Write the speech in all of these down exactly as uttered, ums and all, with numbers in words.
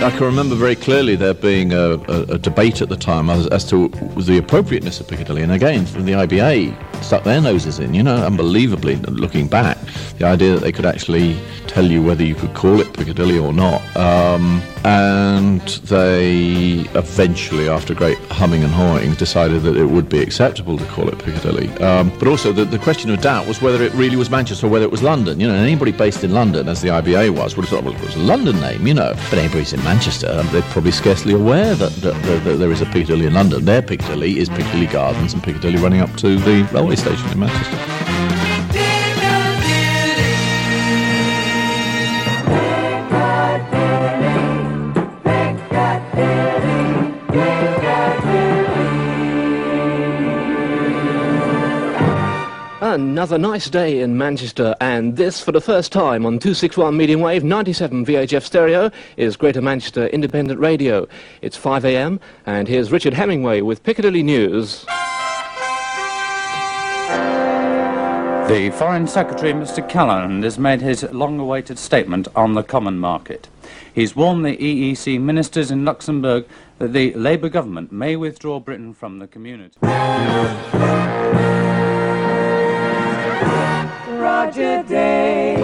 I can remember very clearly there being a, a, a debate at the time as, as to the appropriateness of Piccadilly. And again, from the I B A stuck their noses in, you know, unbelievably, looking back, the idea that they could actually tell you whether you could call it Piccadilly or not. Um, and they eventually, after great humming and hawing, decided that it would be acceptable to call it Piccadilly. Um, but also the, the question of doubt was whether it really was Manchester or whether it was London. You know, anybody based in London, as the I B A was, would have thought, well, it was a London name, you know. But anybody's in Manchester, they're probably scarcely aware that, that, that, that there is a Piccadilly in London. Their Piccadilly is Piccadilly Gardens and Piccadilly running up to the railway station in Manchester. Another nice day in Manchester, and this, for the first time on two sixty-one medium wave, ninety-seven V H F stereo, is Greater Manchester Independent Radio. It's five a m, and here's Richard Hemingway with Piccadilly News. The Foreign Secretary, Mister Callanan, has made his long-awaited statement on the common market. He's warned the E E C ministers in Luxembourg that the Labour government may withdraw Britain from the community. Roger Day.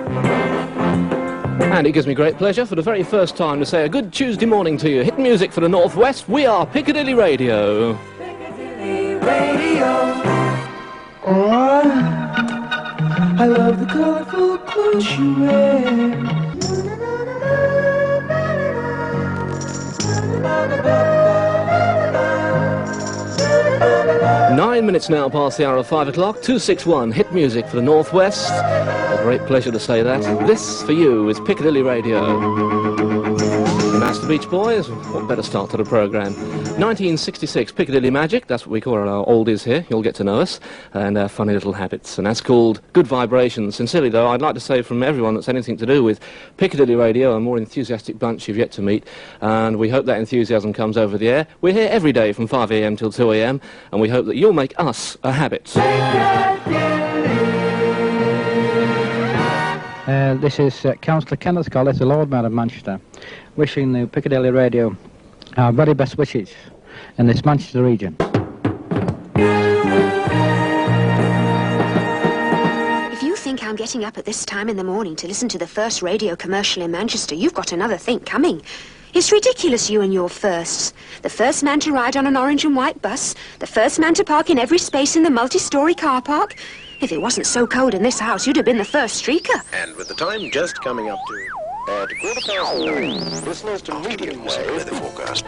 And it gives me great pleasure for the very first time to say a good Tuesday morning to you. Hit music for the North West. We are Piccadilly Radio. Piccadilly Radio. Oh, I love the colourful clothes you wear. Nine minutes now past the hour of five o'clock. two sixty-one, hit music for the North West. A great pleasure to say that. This, for you, is Piccadilly Radio. And as the Beach Boys, what better start to the programme? nineteen sixty-six, Piccadilly Magic, that's what we call our oldies here, you'll get to know us, and our funny little habits, and that's called Good Vibrations. Sincerely, though, I'd like to say from everyone that's anything to do with Piccadilly Radio, a more enthusiastic bunch you've yet to meet, and we hope that enthusiasm comes over the air. We're here every day from five a m till two a m, and we hope that you'll make us a habit. Uh, this is uh, Councillor Kenneth Collett, the Lord Mayor of Manchester, wishing the Piccadilly Radio our very best wishes in this Manchester region. If you think I'm getting up at this time in the morning to listen to the first radio commercial in Manchester, you've got another think coming. It's ridiculous, you and your firsts. The first man to ride on an orange and white bus, the first man to park in every space in the multi-storey car park. If it wasn't so cold in this house, you'd have been the first streaker. And with the time just coming up to... At quarter past nine, listeners to medium wave weather forecast.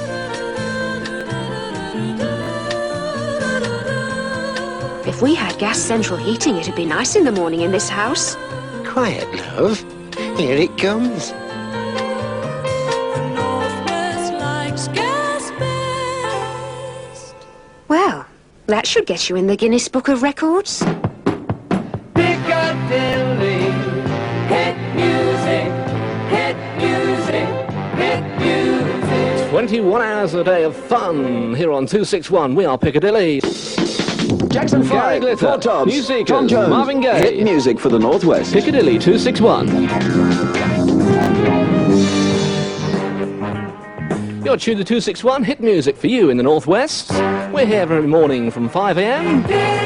If we had gas central heating, it'd be nice in the morning in this house. Quiet, love. Here it comes. Well, that should get you in the Guinness Book of Records. Piccadilly, hit music, hit music, hit music. twenty-one hours a day of fun here on two sixty-one. We are Piccadilly. Jackson Gary five, Glitter, Four Tops, New Seekers, Tom Jones, Marvin Gaye. hit music for the North West. Piccadilly two sixty-one. You're tuned to two sixty-one, hit music for you in the North West. We're here every morning from five a m.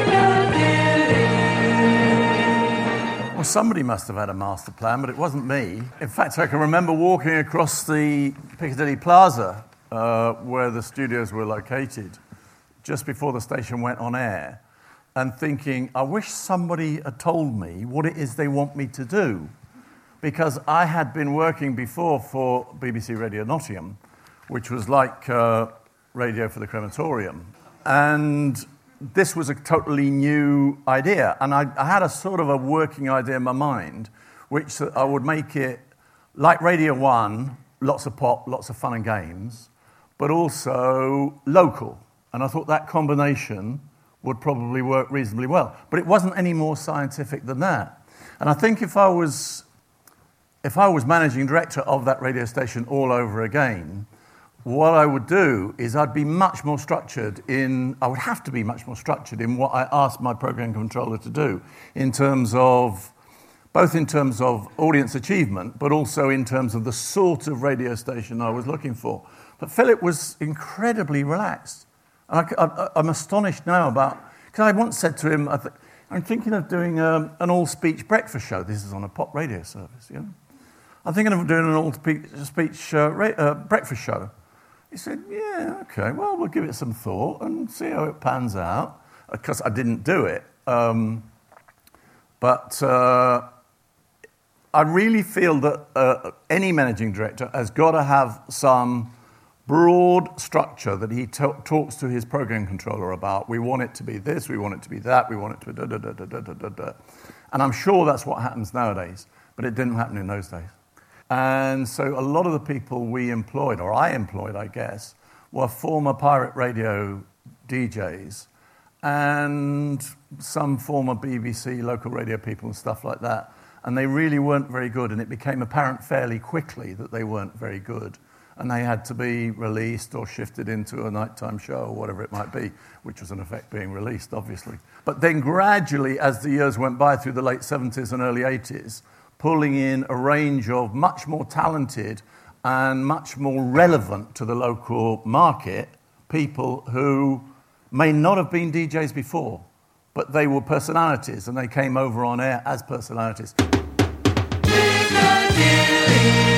Well, somebody must have had a master plan, but it wasn't me. In fact, I can remember walking across the Piccadilly Plaza, uh, where the studios were located, just before the station went on air, and thinking, I wish somebody had told me what it is they want me to do. Because I had been working before for B B C Radio Nottingham, which was like uh, radio for the crematorium. And this was a totally new idea. And I, I had a sort of a working idea in my mind, which I would make it like Radio one, lots of pop, lots of fun and games, but also local. And I thought that combination would probably work reasonably well. But it wasn't any more scientific than that. And I think if I was, if I was managing director of that radio station all over again, what I would do is I'd be much more structured in, I would have to be much more structured in what I asked my program controller to do in terms of both in terms of audience achievement, but also in terms of the sort of radio station I was looking for. But Philip was incredibly relaxed. And I, I, I'm astonished now about, because I once said to him, I th- I'm thinking of doing um, an all-speech breakfast show. This is on a pop radio service, you know. I'm thinking of doing an all-speech uh, ra- uh, breakfast show. He said, yeah, okay, well, we'll give it some thought and see how it pans out. Because I didn't do it. Um, but uh, I really feel that uh, any managing director has got to have some broad structure that he t- talks to his program controller about. We want it to be this, we want it to be that, we want it to be da da da da da da da da. And I'm sure that's what happens nowadays, but it didn't happen in those days. And so a lot of the people we employed, or I employed, I guess, were former pirate radio D Js and some former B B C local radio people and stuff like that. And they really weren't very good, and it became apparent fairly quickly that they weren't very good. And they had to be released or shifted into a nighttime show or whatever it might be, which was in effect being released, obviously. But then gradually, as the years went by through the late seventies and early eighties, pulling in a range of much more talented and much more relevant to the local market people who may not have been D Js before, but they were personalities, and they came over on air as personalities. Piccadilly